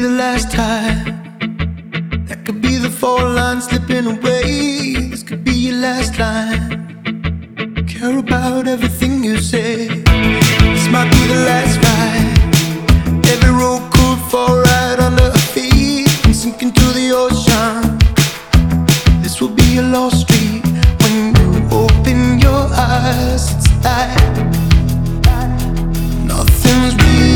the last time. That could be the fall line slipping away. This could be your last line. Care about everything you say. This might be the last ride. Every road could fall right under our feet and sink into the ocean. This will be a lost street. When you open your eyes, it's like nothing's real.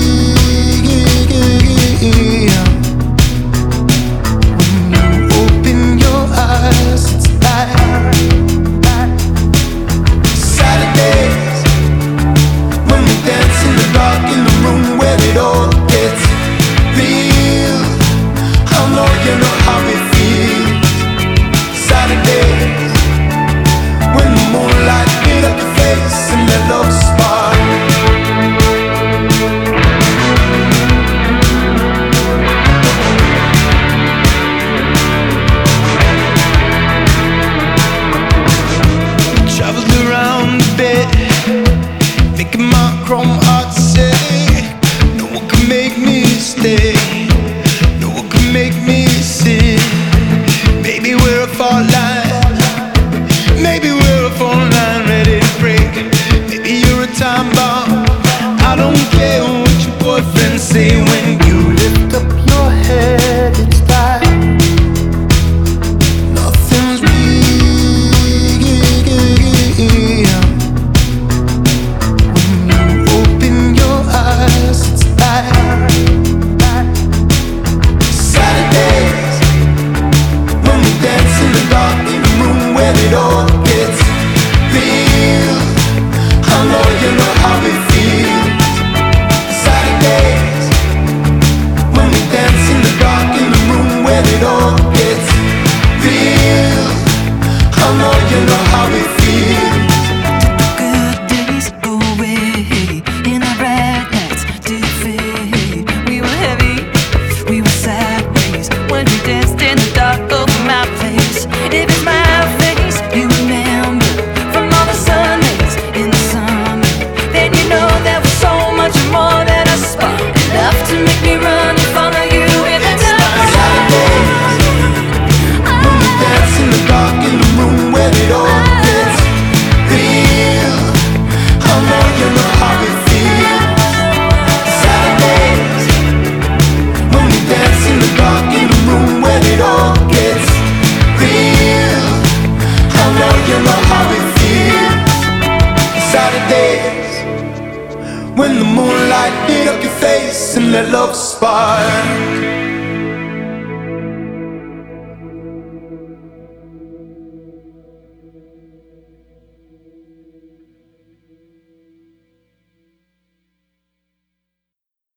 When you open your eyes, it's like Saturdays when we dance in the dark in the room where it all gets real. I know you know how it feels. Saturdays when the moonlight lit up your face and that love spark. Traveled around a bit, making my chrome heart say, no one can make me stay, no one can make me sit. Maybe we're a fault line, maybe we're a phone line ready to break. Maybe you're a time bomb. I don't care what your boyfriend say. When you lift up your head, it's like nothing's real. When you open your eyes, it's like Saturdays when we dance in the dark in the room where it all gets real. I know you know how it feels. Saturdays when we dance in the dark in the room where it all gets real. I know you know how it feels. Good days go away, in our bright nights did fade. We were heavy, we were sideways when we danced in the dark over my place. If it's my face you remember from all the Sundays in the summer, then you know there was so much more than a spark, enough to make me run and follow you in the dark. Saturdays when we dance in the dark in the room where it all gets real. I know you know how it feels. Saturdays when we dance in the dark in the room where it all gets real. I know you know how it feels. Saturdays when the moonlight lit up your face and that love spark.